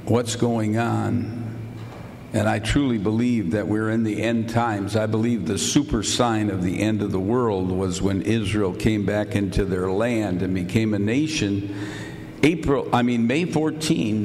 what's going on. And I truly believe that we're in the end times. I believe the super sign of the end of the world was when Israel came back into their land and became a nation. May 14,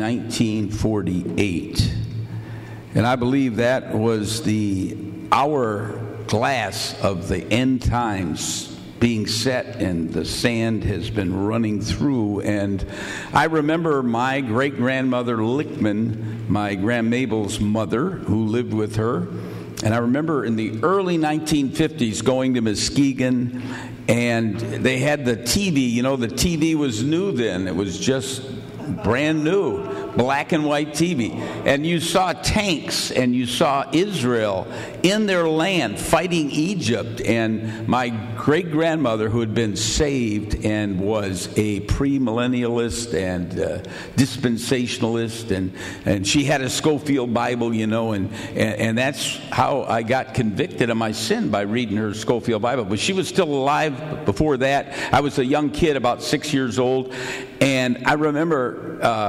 1948. And I believe that was the hourglass of the end times being set, and the sand has been running through. And I remember my great-grandmother Lickman, my Grand Mabel's mother, who lived with her. And I remember in the early 1950s going to Muskegon, and they had the TV. You know, the TV was new then. It was just brand new, black and white TV. And you saw tanks, and you saw Israel in their land fighting Egypt. And my great-grandmother, who had been saved and was a premillennialist and dispensationalist, and she had a Scofield Bible, you know, and that's how I got convicted of my sin, by reading her Scofield Bible. But she was still alive before that. I was a young kid, about 6 years old, and I remember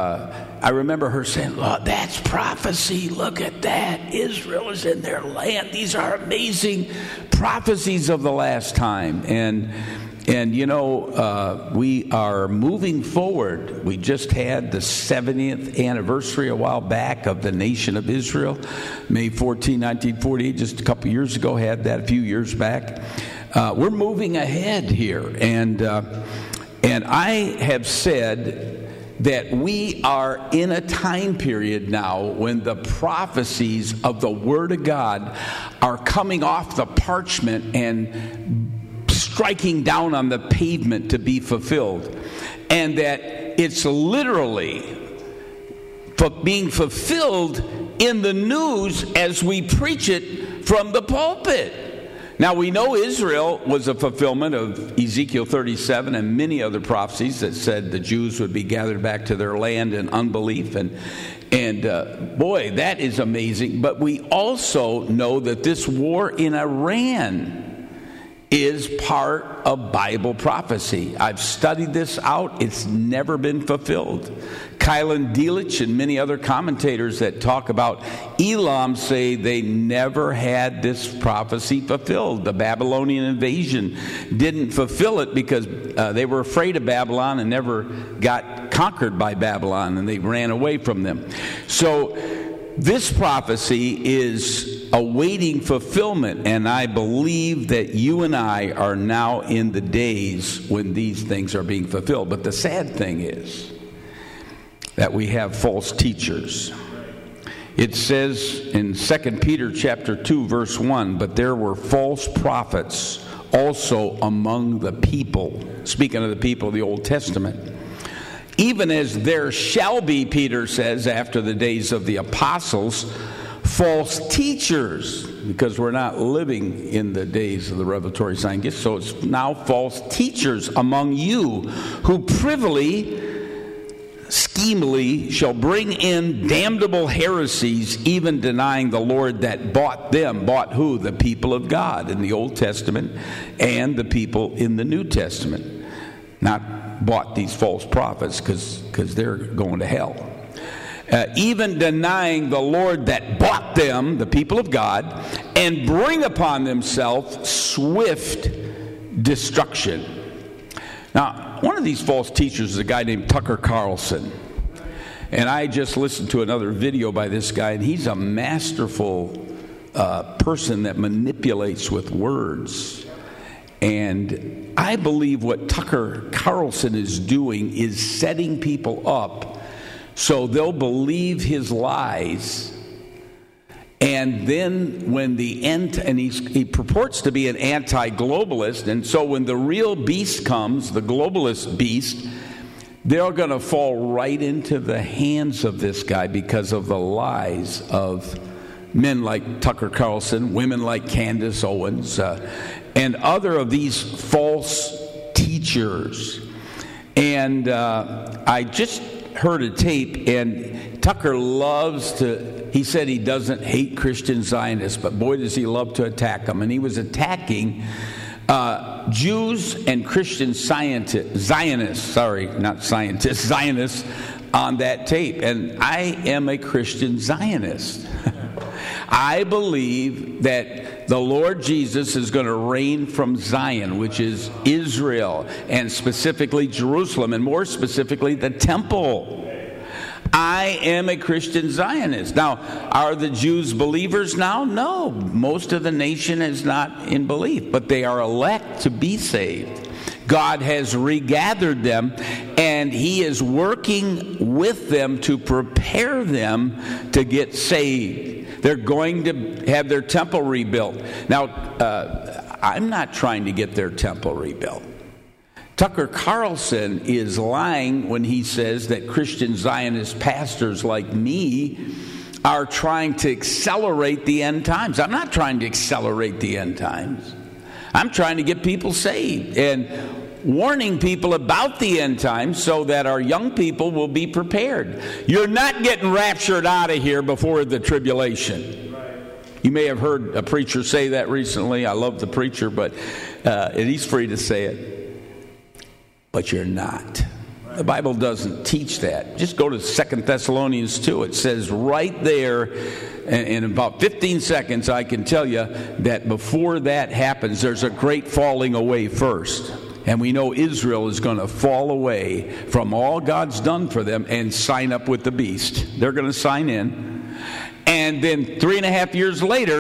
her saying, "Oh, that's prophecy. Look at that. Israel is in their land. These are amazing prophecies of the last time." And you know, we are moving forward. We just had the 70th anniversary a while back of the nation of Israel. May 14, 1948, just a couple years ago, had that a few years back. We're moving ahead here. And I have said that we are in a time period now when the prophecies of the Word of God are coming off the parchment and striking down on the pavement to be fulfilled. And that it's literally being fulfilled in the news as we preach it from the pulpit. Now, we know Israel was a fulfillment of Ezekiel 37 and many other prophecies that said the Jews would be gathered back to their land in unbelief. And boy, that is amazing. But we also know that this war in Iran is part of Bible prophecy. I've studied this out. It's never been fulfilled. Kylan Delitzsch and many other commentators that talk about Elam say they never had this prophecy fulfilled. The Babylonian invasion didn't fulfill it because they were afraid of Babylon and never got conquered by Babylon, and they ran away from them. So this prophecy is awaiting fulfillment, and I believe that you and I are now in the days when these things are being fulfilled. But the sad thing is that we have false teachers. It says in 2 Peter chapter 2, verse 1, "But there were false prophets also among the people." Speaking of the people of the Old Testament. "Even as there shall be," Peter says, "after the days of the apostles, false teachers," because we're not living in the days of the revelatory sign gifts. So it's now false teachers among you, who privily, schemely shall bring in damnable heresies, even denying the Lord that bought them. Bought who? The people of God in the Old Testament and the people in the New Testament. Not bought these false prophets, because they're going to hell. Even denying the Lord that bought them, the people of God, and bring upon themselves swift destruction. Now, one of these false teachers is a guy named Tucker Carlson. And I just listened to another video by this guy, and he's a masterful person that manipulates with words. And I believe what Tucker Carlson is doing is setting people up so they'll believe his lies. And then when the end, and he purports to be an anti-globalist, and so when the real beast comes, the globalist beast, they're going to fall right into the hands of this guy because of the lies of men like Tucker Carlson, women like Candace Owens, and other of these false teachers. And I just heard a tape, and Tucker loves to, he said he doesn't hate Christian Zionists, but boy does he love to attack them. And he was attacking Jews and Christian Zionists on that tape. And I am a Christian Zionist. I believe that the Lord Jesus is going to reign from Zion, which is Israel, and specifically Jerusalem, and more specifically the temple. I am a Christian Zionist. Now, are the Jews believers now? No. Most of the nation is not in belief, but they are elect to be saved. God has regathered them, and He is working with them to prepare them to get saved. They're going to have their temple rebuilt. Now, I'm not trying to get their temple rebuilt. Tucker Carlson is lying when he says that Christian Zionist pastors like me are trying to accelerate the end times. I'm not trying to accelerate the end times. I'm trying to get people saved and warning people about the end times so that our young people will be prepared. You're not getting raptured out of here before the tribulation. You may have heard a preacher say that recently. I love the preacher, but and he's free to say it. But you're not. The Bible doesn't teach that. Just go to 2 Thessalonians 2. It says right there, in about 15 seconds, I can tell you that before that happens, there's a great falling away first. And we know Israel is going to fall away from all God's done for them and sign up with the beast. They're going to sign in. And then 3.5 years later,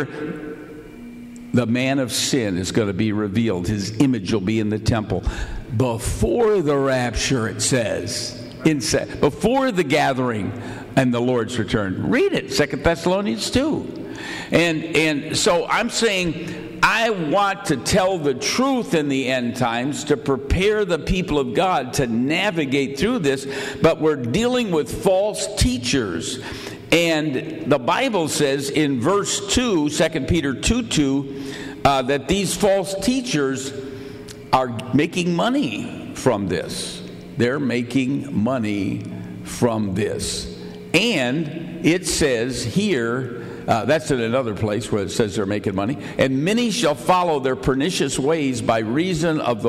the man of sin is going to be revealed. His image will be in the temple. Before the rapture, it says, before the gathering and the Lord's return. Read it, 2 Thessalonians 2. And so I'm saying I want to tell the truth in the end times to prepare the people of God to navigate through this, but we're dealing with false teachers. And the Bible says in verse 2, 2 Peter 2:2, that these false teachers are making money from this. They're making money from this. And it says here, that's in another place where it says they're making money. And many shall follow their pernicious ways by reason of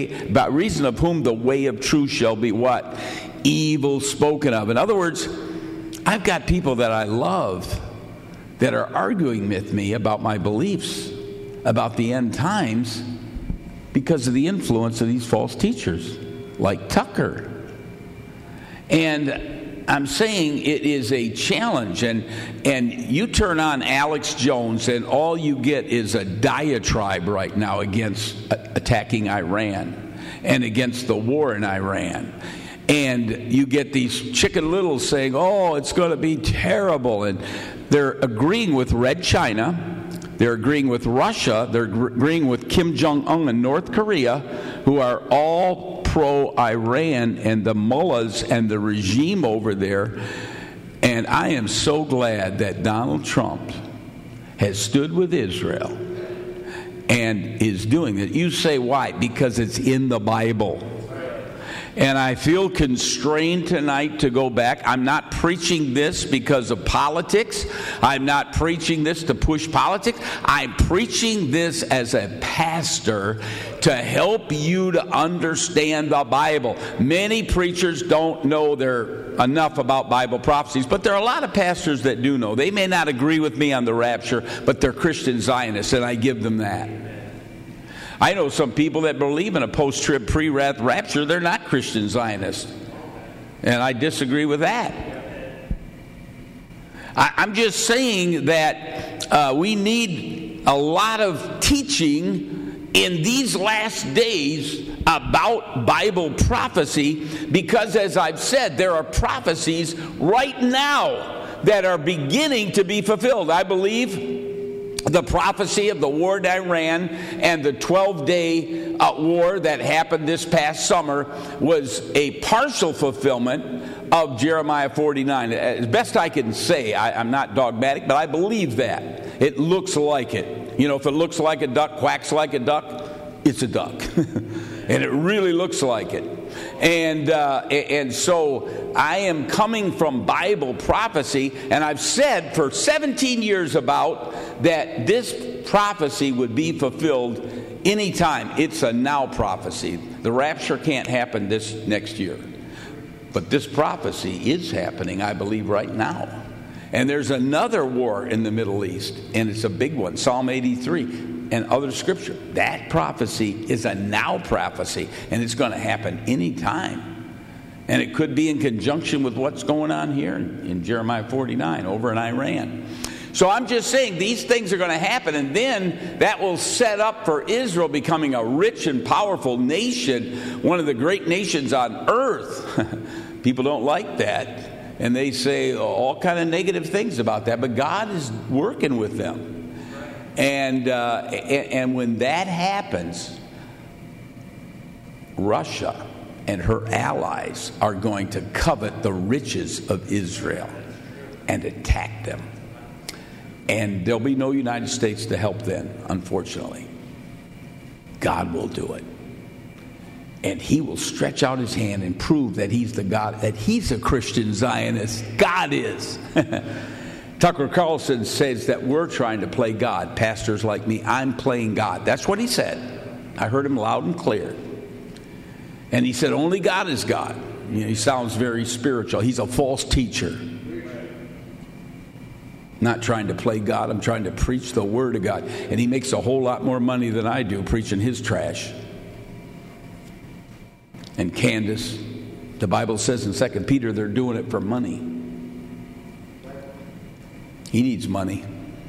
whom the way of truth shall be what? Evil spoken of. In other words, I've got people that I love that are arguing with me about my beliefs about the end times because of the influence of these false teachers like Tucker. And I'm saying it is a challenge, and you turn on Alex Jones and all you get is a diatribe right now against attacking Iran and against the war in Iran. And you get these Chicken Littles saying, oh, it's going to be terrible. And they're agreeing with Red China. They're agreeing with Russia. They're agreeing with Kim Jong-un and North Korea, who are all pro-Iran and the mullahs and the regime over there. And I am so glad that Donald Trump has stood with Israel and is doing it. You say why? Because it's in the Bible. And I feel constrained tonight to go back. I'm not preaching this because of politics. I'm not preaching this to push politics. I'm preaching this as a pastor to help you to understand the Bible. Many preachers don't know enough about Bible prophecies, but there are a lot of pastors that do know. They may not agree with me on the rapture, but they're Christian Zionists, and I give them that. I know some people that believe in a post-trib, pre-wrath rapture. They're not Christian Zionists. And I disagree with that. I'm just saying that we need a lot of teaching in these last days about Bible prophecy because, as I've said, there are prophecies right now that are beginning to be fulfilled. I believe the prophecy of the war in Iran and the 12-day war that happened this past summer was a partial fulfillment of Jeremiah 49. As best I can say, I'm not dogmatic, but I believe that. It looks like it. You know, if it looks like a duck, quacks like a duck, it's a duck. And it really looks like it. And so I am coming from Bible prophecy, and I've said for 17 years about that this prophecy would be fulfilled anytime. It's a now prophecy. The rapture can't happen this next year. But this prophecy is happening, I believe, right now. And there's another war in the Middle East, and it's a big one, Psalm 83 and other scripture. That prophecy is a now prophecy, and it's going to happen anytime. And it could be in conjunction with what's going on here in Jeremiah 49 over in Iran. So I'm just saying these things are going to happen, and then that will set up for Israel becoming a rich and powerful nation, one of the great nations on earth. People don't like that, and they say all kind of negative things about that, but God is working with them. And when that happens, Russia and her allies are going to covet the riches of Israel and attack them. And there'll be no United States to help then, unfortunately. God will do it. And he will stretch out his hand and prove that he's the God, that he's a Christian Zionist. God is. Tucker Carlson says that we're trying to play God. Pastors like me, I'm playing God. That's what he said. I heard him loud and clear. And he said, only God is God. You know, he sounds very spiritual. He's a false teacher. Not trying to play God. I'm trying to preach the Word of God. And he makes a whole lot more money than I do preaching his trash. And Candace, the Bible says in 2 Peter, they're doing it for money. He needs money.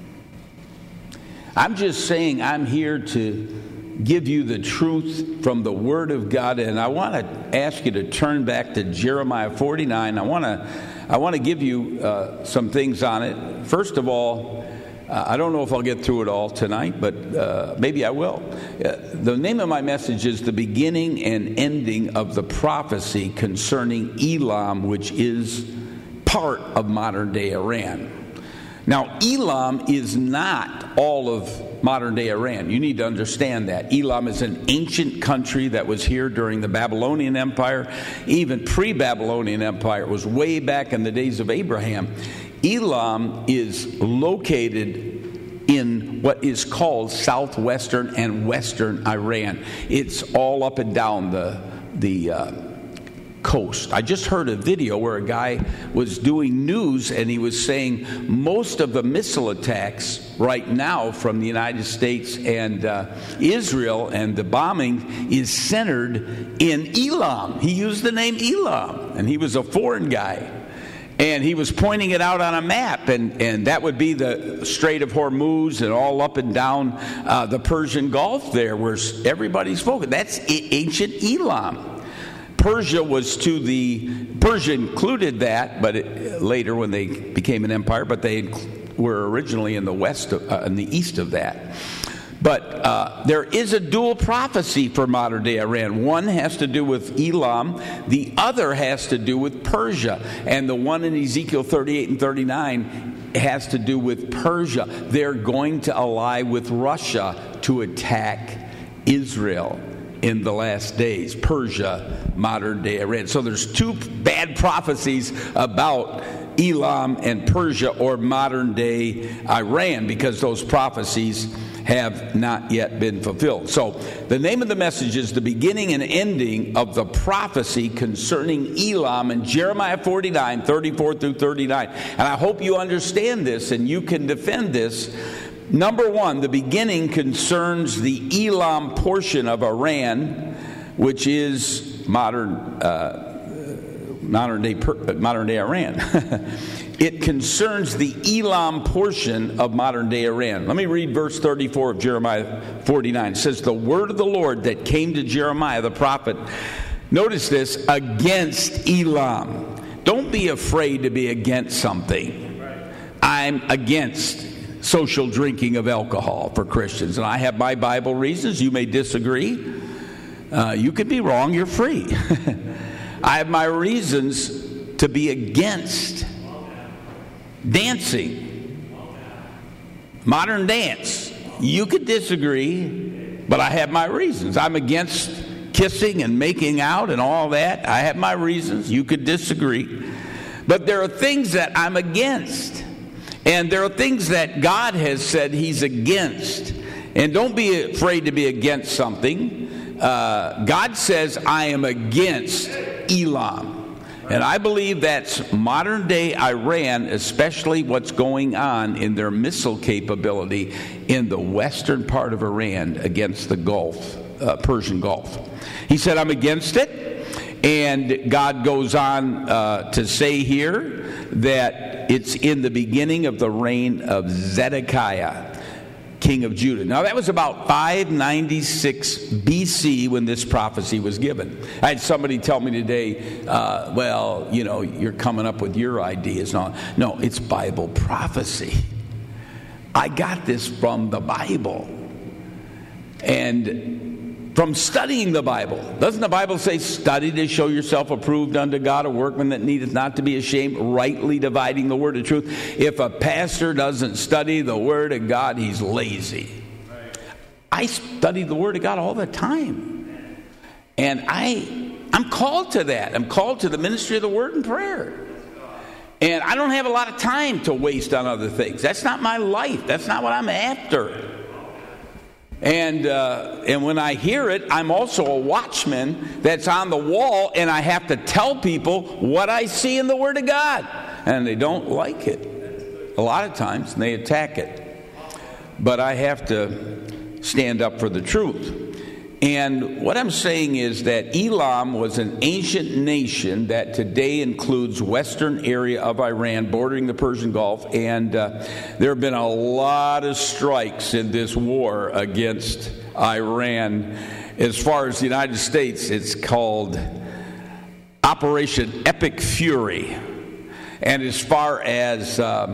I'm just saying I'm here to give you the truth from the Word of God. And I want to ask you to turn back to Jeremiah 49. I want to give you some things on it. First of all, I don't know if I'll get through it all tonight, but maybe I will. The name of my message is The Beginning and Ending of the Prophecy Concerning Elam, which is part of modern-day Iran. Now, Elam is not all of modern-day Iran. You need to understand that. Elam is an ancient country that was here during the Babylonian Empire. Even pre-Babylonian Empire. It was way back in the days of Abraham. Elam is located in what is called southwestern and western Iran. It's all up and down the coast. I just heard a video where a guy was doing news and he was saying most of the missile attacks right now from the United States and Israel and the bombing is centered in Elam. He used the name Elam, and he was a foreign guy. And he was pointing it out on a map, and that would be the Strait of Hormuz and all up and down the Persian Gulf there where everybody's focused. That's ancient Elam. Persia included that, but later when they became an empire, but they were originally in the east of that. But there is a dual prophecy for modern day Iran. One has to do with Elam, the other has to do with Persia, and the one in Ezekiel 38 and 39 has to do with Persia. They're going to ally with Russia to attack Israel in the last days. Persia, modern day Iran. So there's two bad prophecies about Elam and Persia, or modern day Iran, because those prophecies have not yet been fulfilled. So the name of the message is The Beginning and Ending of the Prophecy Concerning Elam in Jeremiah 49, 34 through 39. And I hope you understand this and you can defend this. Number one, the beginning concerns the Elam portion of Iran, which is modern day Iran. It concerns the Elam portion of modern day Iran. Let me read verse 34 of Jeremiah 49. It says, the word of the Lord that came to Jeremiah the prophet, notice this, against Elam. Don't be afraid to be against something. I'm against social drinking of alcohol for Christians, and I have my Bible reasons. You may disagree. You can be wrong. You're free. I have my reasons to be against dancing, modern dance. You could disagree, but I have my reasons. I'm against kissing and making out and all that. I have my reasons. You could disagree. But there are things that I'm against. And there are things that God has said He's against. And don't be afraid to be against something. God says, I am against Elam. And I believe that's modern-day Iran, especially what's going on in their missile capability in the western part of Iran against the Gulf, Persian Gulf. He said, I'm against it. And God goes on to say here that it's in the beginning of the reign of Zedekiah, king of Judah. Now, that was about 596 BC when this prophecy was given. I had somebody tell me today, well, you know, you're coming up with your ideas. No, it's Bible prophecy. I got this from the Bible. And from studying the Bible. Doesn't the Bible say, study to show yourself approved unto God, a workman that needeth not to be ashamed, rightly dividing the word of truth? If a pastor doesn't study the word of God, he's lazy. I study the word of God all the time. And I'm called to that. I'm called to the ministry of the word and prayer. And I don't have a lot of time to waste on other things. That's not my life. That's not what I'm after. And when I hear it, I'm also a watchman that's on the wall, and I have to tell people what I see in the Word of God. And they don't like it a lot of times, and they attack it. But I have to stand up for the truth. And what I'm saying is that Elam was an ancient nation that today includes western area of Iran bordering the Persian Gulf, and there have been a lot of strikes in this war against Iran. As far as the United States, it's called Operation Epic Fury. And as far as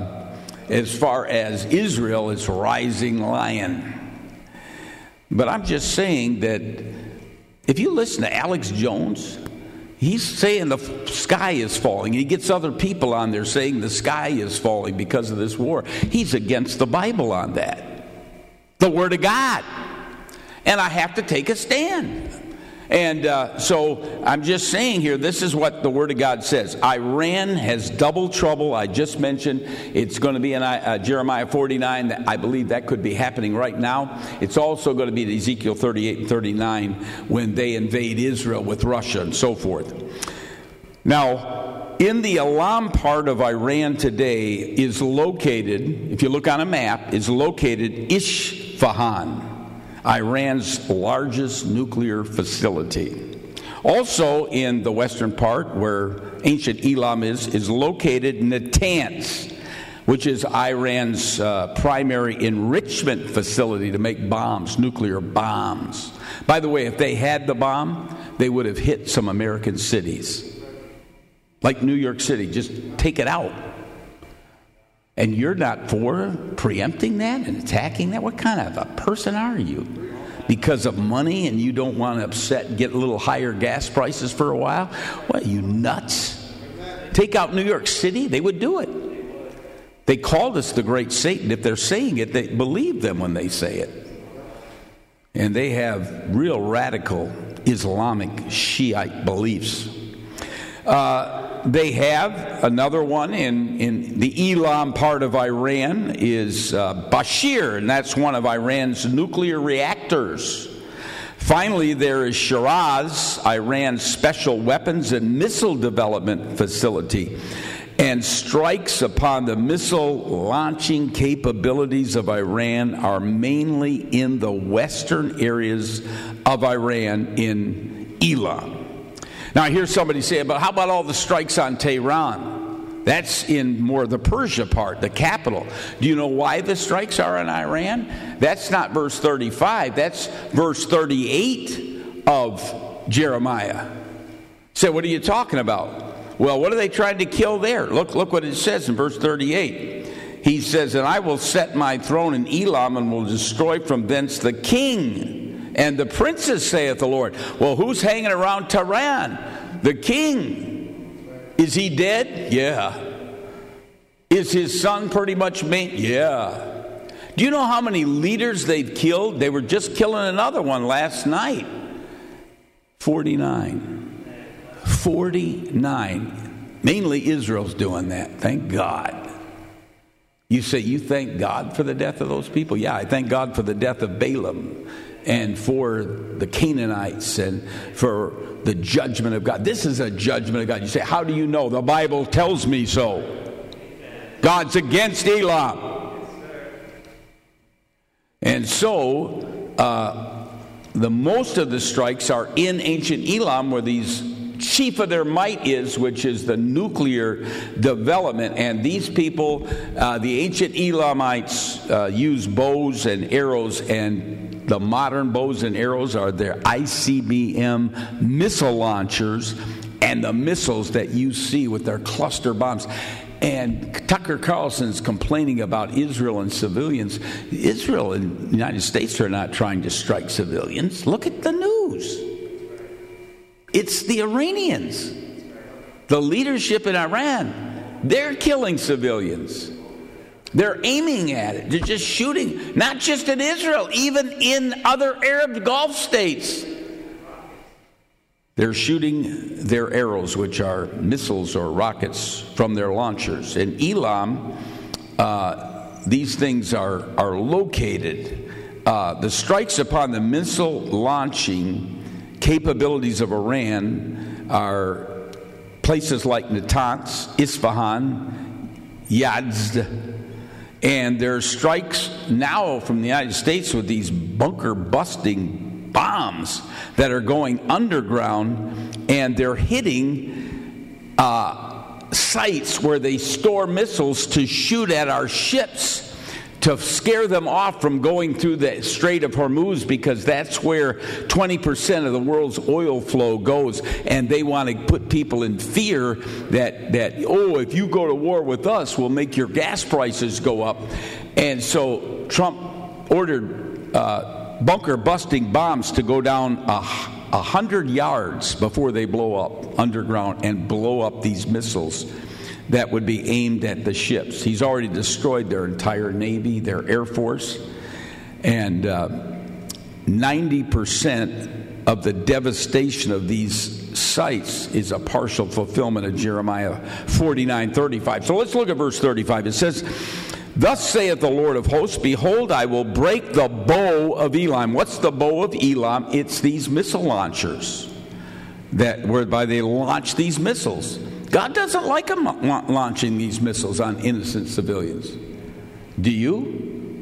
Israel, it's Rising Lion. But I'm just saying that if you listen to Alex Jones, he's saying the sky is falling. He gets other people on there saying the sky is falling because of this war. He's against the Bible on that, the Word of God. And I have to take a stand. And so I'm just saying here, this is what the Word of God says. Iran has double trouble. I just mentioned it's going to be in Jeremiah 49. I believe that could be happening right now. It's also going to be in Ezekiel 38 and 39 when they invade Israel with Russia and so forth. Now, in the Elam part of Iran today is located, if you look on a map, is located Isfahan, Iran's largest nuclear facility. Also in the western part, where ancient Elam is located Natanz, which is Iran's primary enrichment facility to make bombs, nuclear bombs. By the way, if they had the bomb, they would have hit some American cities. Like New York City, just take it out. And you're not for preempting that and attacking that? What kind of a person are you? Because of money and you don't want to upset and get a little higher gas prices for a while? What, are you nuts? Take out New York City? They would do it. They called us the great Satan. If they're saying it, they believe them when they say it. And they have real radical Islamic Shiite beliefs. They have another one in the Elam part of Iran is Bashir, and that's one of Iran's nuclear reactors. Finally, there is Shiraz, Iran's special weapons and missile development facility, and strikes upon the missile launching capabilities of Iran are mainly in the western areas of Iran in Elam. Now, I hear somebody say, but how about all the strikes on Tehran? That's in more the Persia part, the capital. Do you know why the strikes are in Iran? That's not verse 35. That's verse 38 of Jeremiah. So what are you talking about? Well, what are they trying to kill there? Look what it says in verse 38. He says, and I will set my throne in Elam and will destroy from thence the king and the princes, saith the Lord. Well, who's hanging around Tehran? The king. Is he dead? Yeah. Is his son pretty much made? Yeah. Do you know how many leaders they've killed? They were just killing another one last night. 49. 49. Mainly Israel's doing that. Thank God. You say, you thank God for the death of those people? Yeah, I thank God for the death of Balaam and for the Canaanites and for the judgment of God. This is a judgment of God. You say, how do you know? The Bible tells me so. God's against Elam. And so, the most of the strikes are in ancient Elam, where these chief of their might is, which is the nuclear development. And these people, the ancient Elamites, use bows and arrows, and the modern bows and arrows are their ICBM missile launchers and the missiles that you see with their cluster bombs. And Tucker Carlson's complaining about Israel and civilians. Israel and the United States are not trying to strike civilians. Look at the news. It's the Iranians, the leadership in Iran. They're killing civilians. They're aiming at it. They're just shooting, not just in Israel, even in other Arab Gulf states. They're shooting their arrows, which are missiles or rockets, from their launchers. In Elam, these things are located. The strikes upon the missile launching capabilities of Iran are places like Natanz, Isfahan, Yazd, and there are strikes now from the United States with these bunker-busting bombs that are going underground, and they're hitting sites where they store missiles to shoot at our ships, to scare them off from going through the Strait of Hormuz, because that's where 20% of the world's oil flow goes. And they want to put people in fear that if you go to war with us, we'll make your gas prices go up. And so Trump ordered bunker-busting bombs to go down 100 yards before they blow up underground and blow up these missiles that would be aimed at the ships. He's already destroyed their entire Navy, their Air Force, and 90% of the devastation of these sites is a partial fulfillment of Jeremiah 49:35. So let's look at verse 35. It says, "Thus saith the Lord of hosts, behold, I will break the bow of Elam." What's the bow of Elam? It's these missile launchers whereby they launch these missiles. God doesn't like them launching these missiles on innocent civilians. Do you?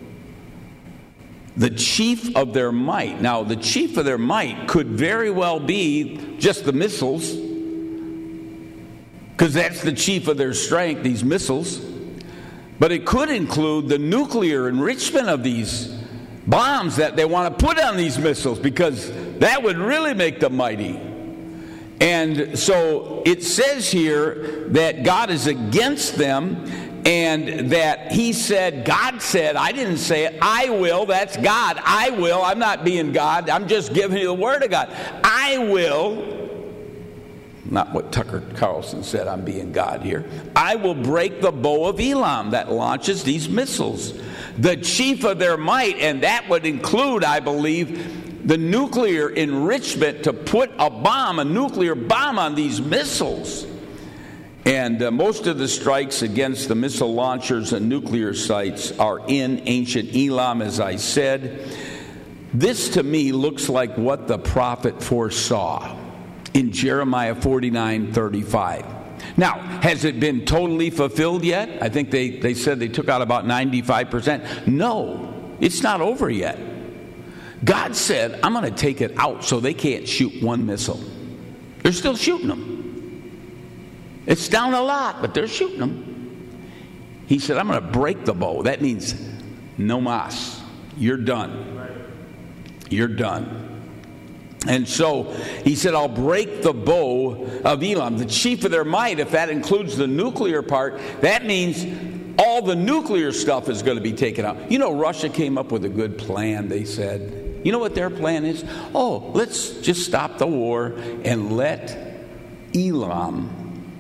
The chief of their might. Now, the chief of their might could very well be just the missiles, because that's the chief of their strength, these missiles. But it could include the nuclear enrichment of these bombs that they want to put on these missiles, because that would really make them mighty. And so it says here that God is against them, and that he said, God said, I didn't say it, I will. That's God. I will. I'm not being God. I'm just giving you the word of God. I will. Not what Tucker Carlson said, I'm being God here. I will break the bow of Elam that launches these missiles. The chief of their might, and that would include, I believe, the nuclear enrichment to put a nuclear bomb on these missiles. And most of the strikes against the missile launchers and nuclear sites are in ancient Elam, as I said. This to me looks like what the prophet foresaw in Jeremiah 49:35. Now, has it been totally fulfilled yet? I think they said they took out about 95%. No, it's not over yet. God said, I'm going to take it out so they can't shoot one missile. They're still shooting them. It's down a lot, but they're shooting them. He said, I'm going to break the bow. That means no mas. You're done. You're done. And so he said, I'll break the bow of Elam, the chief of their might. If that includes the nuclear part, that means all the nuclear stuff is going to be taken out. You know, Russia came up with a good plan, they said. You know what their plan is? Oh, let's just stop the war and let Elam,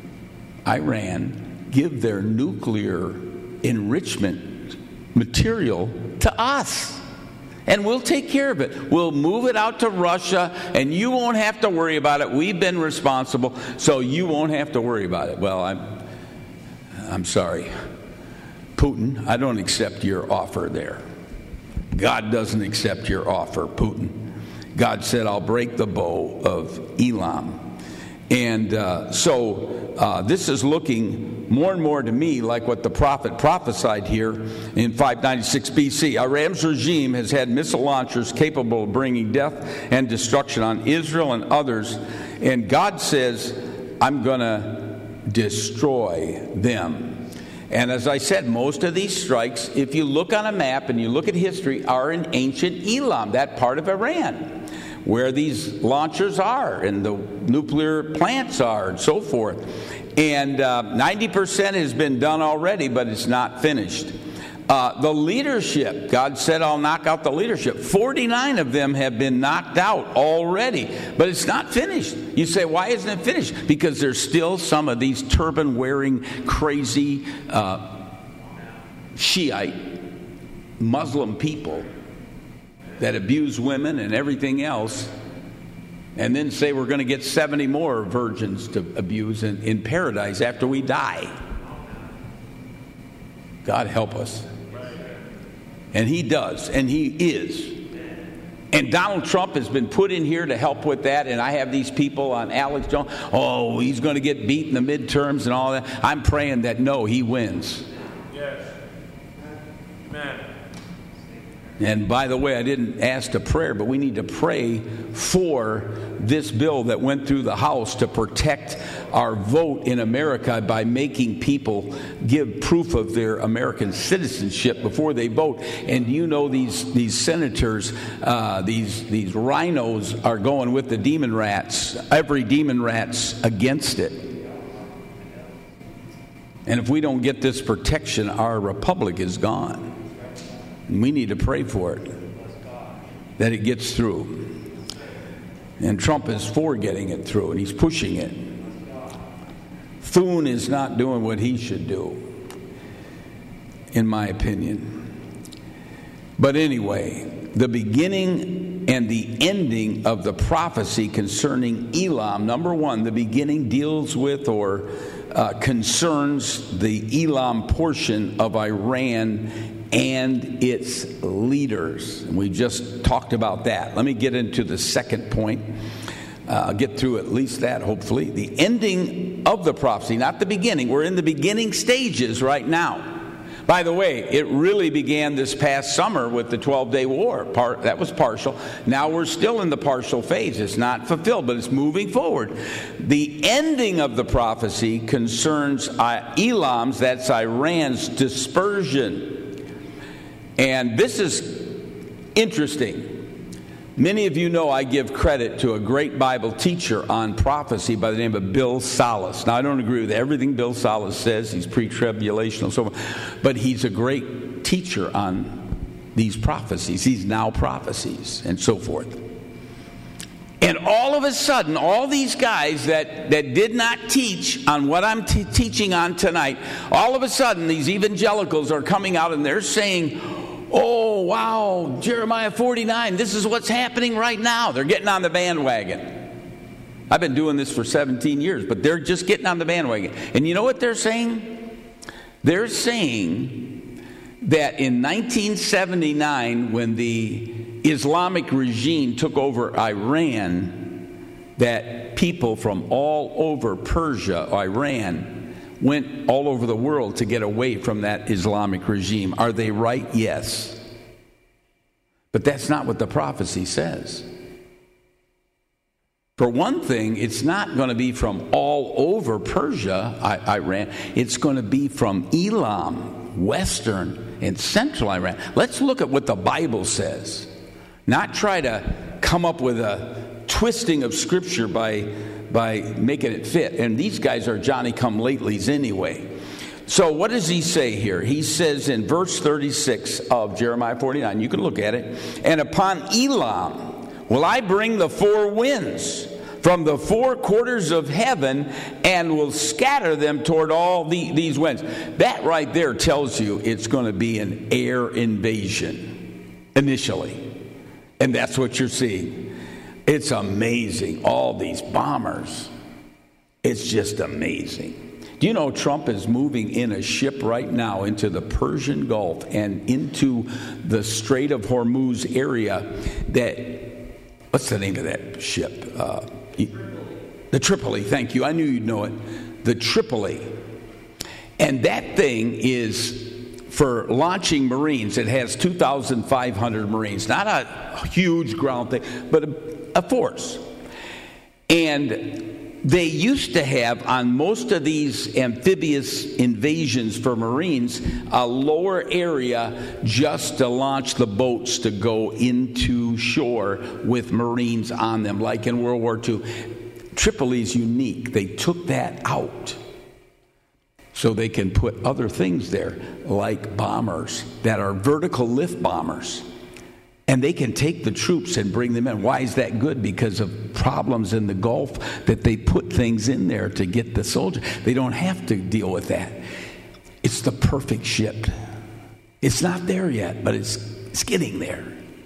Iran, give their nuclear enrichment material to us. And we'll take care of it. We'll move it out to Russia, and you won't have to worry about it. We've been responsible, so you won't have to worry about it. Well, I'm sorry. Putin, I don't accept your offer there. God doesn't accept your offer, Putin. God said, I'll break the bow of Elam. And so this is looking more and more to me like what the prophet prophesied here in 596 BC. Iran's regime has had missile launchers capable of bringing death and destruction on Israel and others. And God says, I'm going to destroy them. And as I said, most of these strikes, if you look on a map and you look at history, are in ancient Elam, that part of Iran, where these launchers are and the nuclear plants are and so forth. And 90% has been done already, but it's not finished. The leadership, God said, I'll knock out the leadership. 49 of them have been knocked out already, but it's not finished. You say, why isn't it finished? Because there's still some of these turban-wearing, crazy Shiite Muslim people that abuse women and everything else, and then say we're going to get 70 more virgins to abuse in paradise after we die. God help us. And he does, and he is. And Donald Trump has been put in here to help with that, and I have these people on Alex Jones, oh, he's going to get beat in the midterms and all that. I'm praying that, no, he wins. Yes. Amen. And by the way, I didn't ask to prayer, but we need to pray for this bill that went through the House to protect our vote in America by making people give proof of their American citizenship before they vote. And you know, these senators, these rhinos are going with the demon rats, every demon rat's against it. And if we don't get this protection, our republic is gone. And we need to pray for it, that it gets through. And Trump is for getting it through, and he's pushing it. Thune is not doing what he should do, in my opinion. But anyway, the beginning and the ending of the prophecy concerning Elam, number one, the beginning deals with or concerns the Elam portion of Iran and its leaders. And we just talked about that. Let me get into the second point. I'll get through at least that, hopefully. The ending of the prophecy, not the beginning. We're in the beginning stages right now. By the way, it really began this past summer with the 12-day war. That was partial. Now we're still in the partial phase. It's not fulfilled, but it's moving forward. The ending of the prophecy concerns Elam's, that's Iran's, dispersion. And this is interesting. Many of you know I give credit to a great Bible teacher on prophecy by the name of Bill Salus. Now, I don't agree with everything Bill Salus says. He's pre-tribulational and so forth. But he's a great teacher on these prophecies, these now prophecies, and so forth. And all of a sudden, all these guys that did not teach on what I'm teaching on tonight, all of a sudden, these evangelicals are coming out and they're saying, oh, wow, Jeremiah 49, this is what's happening right now. They're getting on the bandwagon. I've been doing this for 17 years, but they're just getting on the bandwagon. And you know what they're saying? They're saying that in 1979, when the Islamic regime took over Iran, that people from all over Persia, Iran, went all over the world to get away from that Islamic regime. Are they right? Yes. But that's not what the prophecy says. For one thing, it's not going to be from all over Persia, Iran. It's going to be from Elam, western and central Iran. Let's look at what the Bible says. Not try to come up with a twisting of Scripture by making it fit. And these guys are Johnny-come-latelys anyway. So what does he say here? He says in verse 36 of Jeremiah 49, you can look at it, and upon Elam will I bring the four winds from the four quarters of heaven and will scatter them toward all these winds. That right there tells you it's going to be an air invasion initially. And that's what you're seeing. It's amazing. All these bombers. It's just amazing. Do you know Trump is moving in a ship right now into the Persian Gulf and into the Strait of Hormuz area? What's the name of that ship? The Tripoli. Thank you. I knew you'd know it. The Tripoli. And that thing is for launching Marines. It has 2,500 Marines. Not a huge ground thing, but a force. And they used to have, on most of these amphibious invasions for Marines, a lower area just to launch the boats to go into shore with Marines on them, like in World War II. Tripoli's unique. They took that out so they can put other things there, like bombers that are vertical lift bombers. And they can take the troops and bring them in. Why is that good? Because of problems in the Gulf that they put things in there to get the soldiers. They don't have to deal with that. It's the perfect ship. It's not there yet, but it's getting there.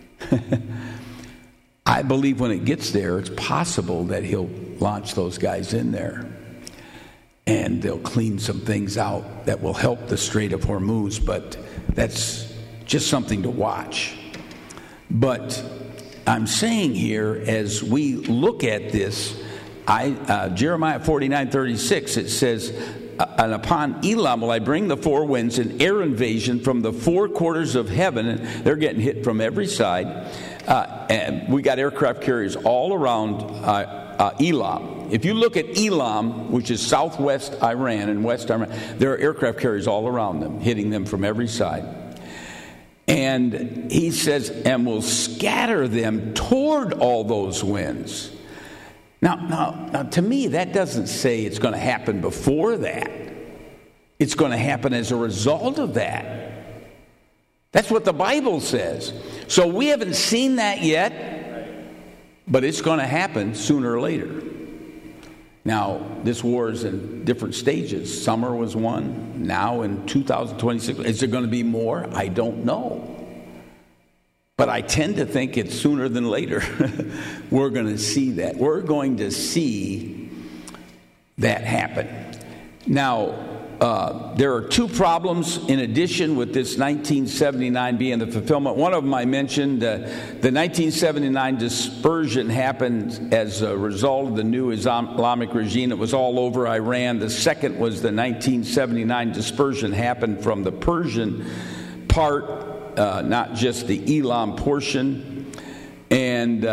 I believe when it gets there, it's possible that he'll launch those guys in there. And they'll clean some things out that will help the Strait of Hormuz. But that's just something to watch. But I'm saying here, as we look at this, Jeremiah 49:36, it says, and upon Elam will I bring the four winds, an air invasion from the four quarters of heaven. And they're getting hit from every side. And we got aircraft carriers all around Elam. If you look at Elam, which is southwest Iran and west Iran, there are aircraft carriers all around them, hitting them from every side. And he says, and will scatter them toward all those winds. Now, to me, that doesn't say it's going to happen before that. It's going to happen as a result of that. That's what the Bible says. So we haven't seen that yet, but it's going to happen sooner or later. Now, this war is in different stages. Summer was one. Now in 2026, is there going to be more? I don't know. But I tend to think it's sooner than later. We're going to see that. We're going to see that happen. Now, there are two problems in addition with this 1979 being the fulfillment. One of them I mentioned, the 1979 dispersion happened as a result of the new Islamic regime. It was all over Iran. The second was the 1979 dispersion happened from the Persian part, not just the Elam portion. And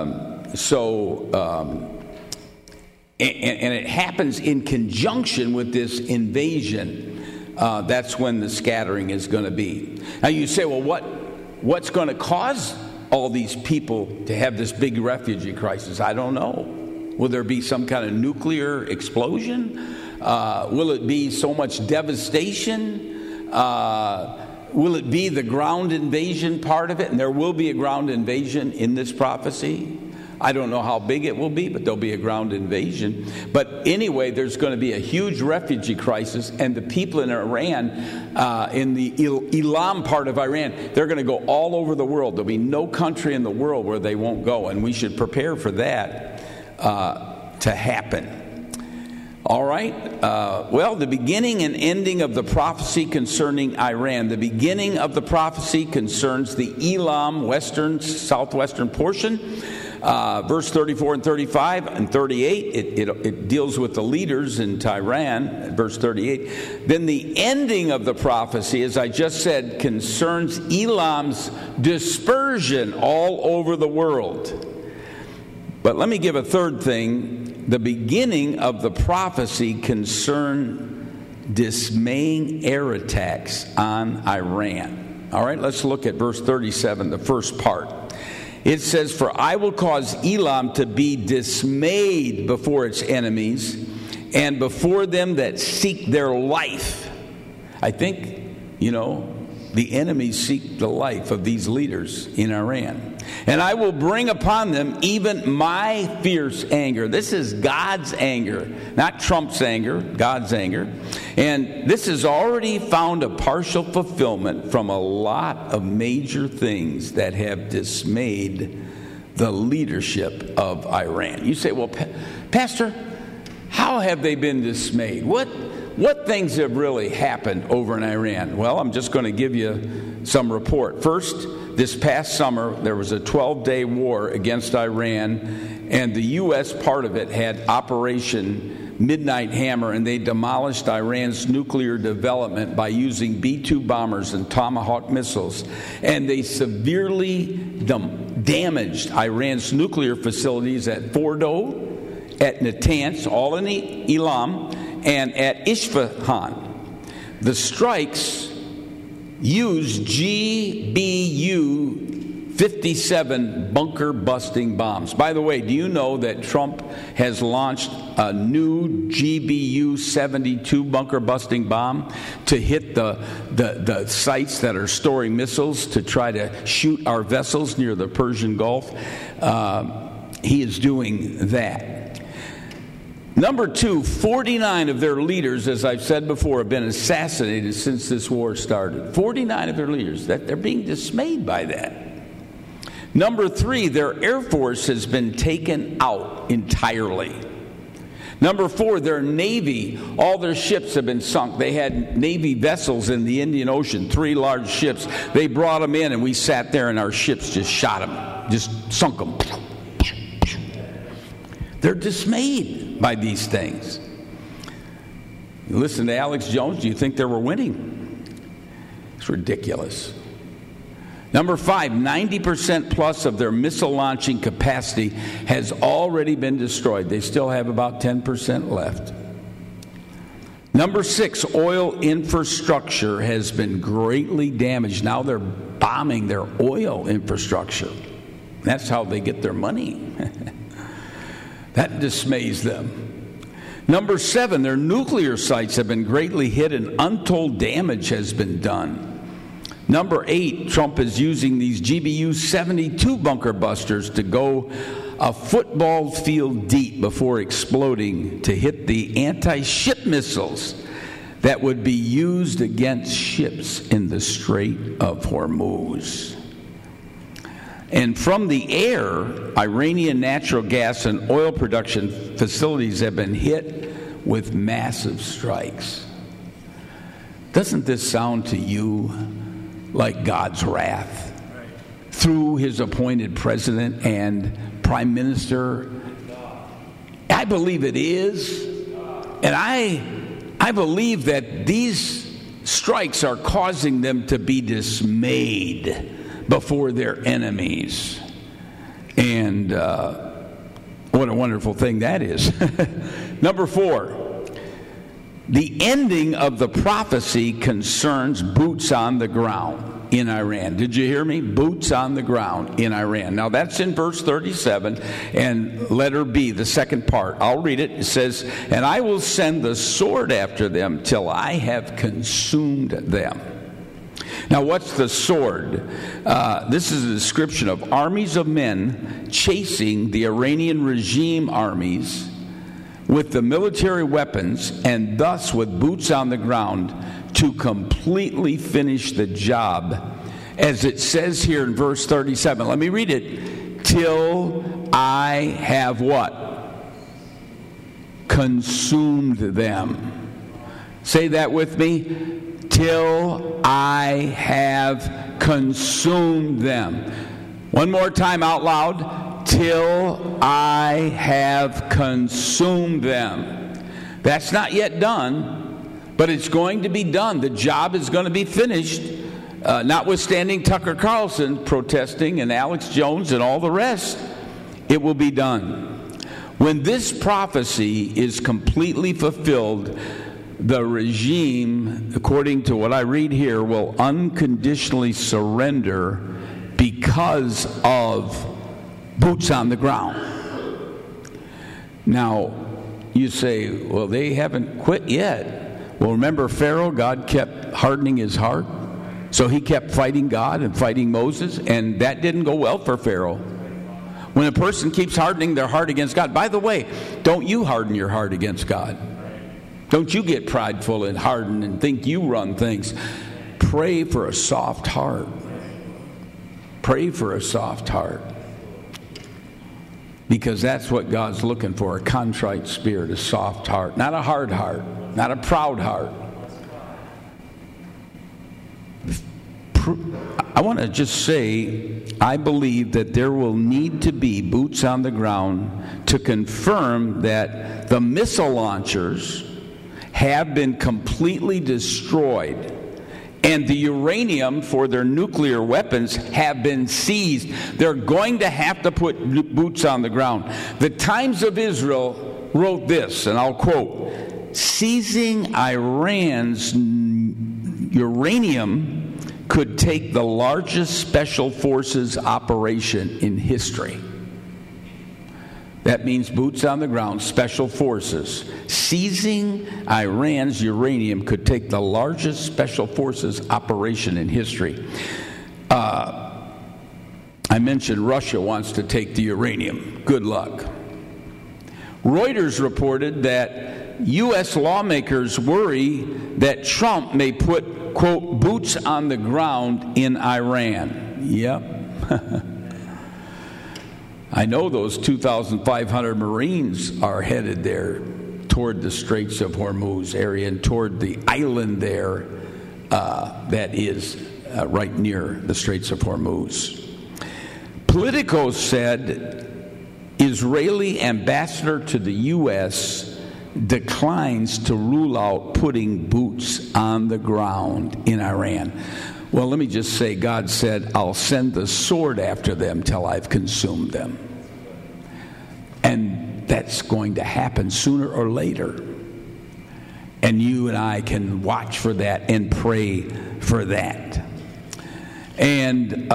And it happens in conjunction with this invasion. That's when the scattering is going to be. Now you say, well, what's going to cause all these people to have this big refugee crisis? I don't know. Will there be some kind of nuclear explosion? Will it be so much devastation? Will it be the ground invasion part of it? And there will be a ground invasion in this prophecy. I don't know how big it will be, but there'll be a ground invasion. But anyway, there's going to be a huge refugee crisis, and the people in Iran, in the Elam part of Iran, they're going to go all over the world. There'll be no country in the world where they won't go, and we should prepare for that to happen. All right. Well, the beginning and ending of the prophecy concerning Iran. The beginning of the prophecy concerns the Elam, southwestern portion. Verse 34 and 35 and 38, it deals with the leaders in Tehran, verse 38. Then the ending of the prophecy, as I just said, concerns Elam's dispersion all over the world. But let me give a third thing. The beginning of the prophecy concern dismaying air attacks on Iran. All right, let's look at verse 37, the first part. It says, "For I will cause Elam to be dismayed before its enemies, and before them that seek their life." I think, the enemies seek the life of these leaders in Iran. "And I will bring upon them even my fierce anger." This is God's anger, not Trump's anger, God's anger. And this has already found a partial fulfillment from a lot of major things that have dismayed the leadership of Iran. You say, well, Pastor, how have they been dismayed? what things have really happened over in Iran? Well, I'm just going to give you some report. First, this past summer, there was a 12-day war against Iran, and the U.S. part of it had Operation Midnight Hammer, and they demolished Iran's nuclear development by using B-2 bombers and Tomahawk missiles. And they severely damaged Iran's nuclear facilities at Fordo, at Natanz, all in Elam, and at Isfahan. The strikes used GBU-57 bunker-busting bombs. By the way, do you know that Trump has launched a new GBU-72 bunker-busting bomb to hit the sites that are storing missiles to try to shoot our vessels near the Persian Gulf? He is doing that. Number two, 49 of their leaders, as I've said before, have been assassinated since this war started. 49 of their leaders. They're being dismayed by that. Number three, their Air Force has been taken out entirely. Number four, their Navy, all their ships have been sunk. They had Navy vessels in the Indian Ocean, 3 large ships. They brought them in, and we sat there, and our ships just shot them, just sunk them. They're dismayed by these things. You listen to Alex Jones, do you think they were winning? It's ridiculous. Number 5, 90% plus of their missile launching capacity has already been destroyed. They still have about 10% left. Number 6, oil infrastructure has been greatly damaged. Now they're bombing their oil infrastructure. That's how they get their money. That dismays them. Number 7, their nuclear sites have been greatly hit and untold damage has been done. Number 8, Trump is using these GBU-72 bunker busters to go a football field deep before exploding to hit the anti-ship missiles that would be used against ships in the Strait of Hormuz. And from the air, Iranian natural gas and oil production facilities have been hit with massive strikes. Doesn't this sound to you like God's wrath through his appointed president and prime minister? I believe it is. And I believe that these strikes are causing them to be dismayed before their enemies. And what a wonderful thing that is. Number 4, the ending of the prophecy concerns boots on the ground in Iran. Did you hear me? Boots on the ground in Iran. Now that's in verse 37 and letter B, the second part. I'll read it. It says, "And I will send the sword after them till I have consumed them." Now, what's the sword? This is a description of armies of men chasing the Iranian regime armies with the military weapons and thus with boots on the ground to completely finish the job. As it says here in verse 37. Let me read it. Till I have what? Consumed them. Say that with me. Till I have consumed them. One more time out loud. Till I have consumed them. That's not yet done, but it's going to be done. The job is going to be finished, notwithstanding Tucker Carlson protesting and Alex Jones and all the rest. It will be done. When this prophecy is completely fulfilled, the regime, according to what I read here, will unconditionally surrender because of boots on the ground. Now, you say, well, they haven't quit yet. Well, remember Pharaoh, God kept hardening his heart. So he kept fighting God and fighting Moses, and that didn't go well for Pharaoh. When a person keeps hardening their heart against God, by the way, don't you harden your heart against God. Don't you get prideful and hardened and think you run things. Pray for a soft heart. Pray for a soft heart. Because that's what God's looking for, a contrite spirit, a soft heart. Not a hard heart, not a proud heart. I want to just say, I believe that there will need to be boots on the ground to confirm that the missile launchers have been completely destroyed and the uranium for their nuclear weapons have been seized. They're going to have to put boots on the ground. The Times of Israel wrote this, and I'll quote, "Seizing Iran's uranium could take the largest special forces operation in history." That means boots on the ground, special forces. Seizing Iran's uranium could take the largest special forces operation in history. I mentioned Russia wants to take the uranium. Good luck. Reuters reported that U.S. lawmakers worry that Trump may put, quote, boots on the ground in Iran. Yep. I know those 2,500 Marines are headed there toward the Straits of Hormuz area and toward the island there that is right near the Straits of Hormuz. Politico said Israeli ambassador to the U.S. declines to rule out putting boots on the ground in Iran. Well, let me just say, God said, I'll send the sword after them till I've consumed them. And that's going to happen sooner or later. And you and I can watch for that and pray for that. And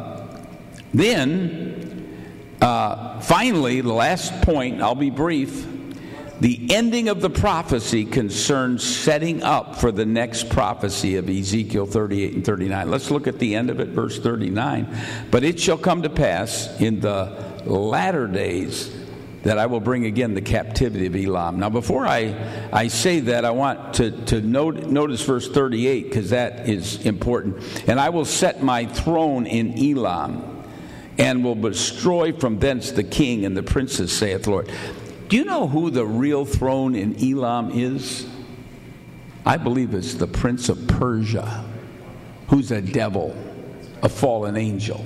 finally, the last point, I'll be brief. The ending of the prophecy concerns setting up for the next prophecy of Ezekiel 38 and 39. Let's look at the end of it, verse 39. But it shall come to pass in the latter days that I will bring again the captivity of Elam. Now, before I say that, I want to notice verse 38, because that is important. And I will set my throne in Elam, and will destroy from thence the king and the princes, saith the Lord. Do you know who the real throne in Elam is? I believe it's the prince of Persia, who's a devil, a fallen angel.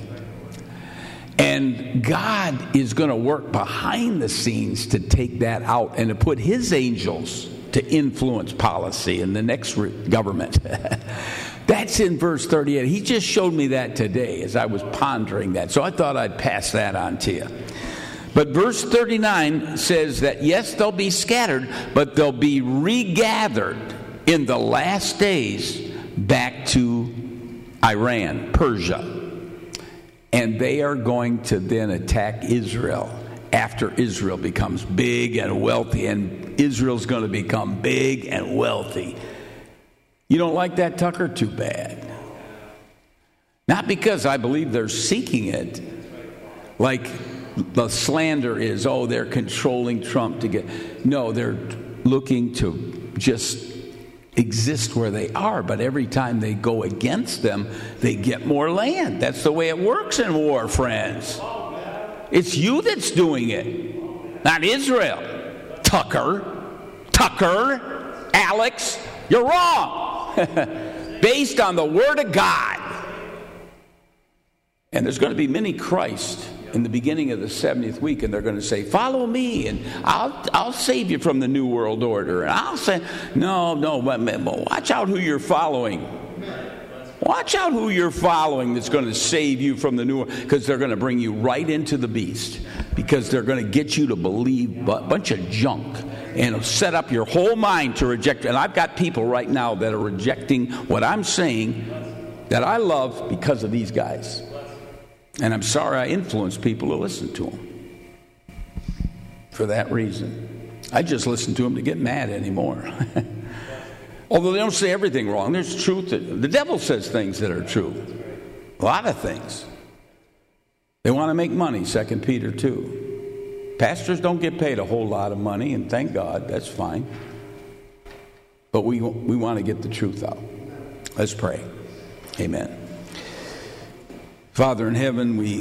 And God is going to work behind the scenes to take that out and to put his angels to influence policy in the next government. That's in verse 38. He just showed me that today as I was pondering that. So I thought I'd pass that on to you. But verse 39 says that, yes, they'll be scattered, but they'll be regathered in the last days back to Iran, Persia. And they are going to then attack Israel after Israel becomes big and wealthy. And Israel's going to become big and wealthy. You don't like that, Tucker? Too bad. Not because I believe they're seeking it. Like the slander is, oh, they're controlling Trump to get... No, they're looking to just exist where they are, but every time they go against them, they get more land. That's the way it works in war, friends. It's you that's doing it, not Israel. Tucker, Alex, you're wrong. Based on the Word of God. And there's going to be many Christ in the beginning of the 70th week, and they're going to say, follow me, and I'll save you from the New World Order. And I'll say, no, watch out who you're following. Watch out who you're following that's going to save you from the New World, because they're going to bring you right into the beast, because they're going to get you to believe a bunch of junk and set up your whole mind to reject. And I've got people right now that are rejecting what I'm saying that I love because of these guys. And I'm sorry I influenced people to listen to them for that reason. I just listen to them to get mad anymore. Although they don't say everything wrong. There's truth. The devil says things that are true. A lot of things. They want to make money, 2 Peter 2. Pastors don't get paid a whole lot of money, and thank God, that's fine. But we want to get the truth out. Let's pray. Amen. Father in heaven, we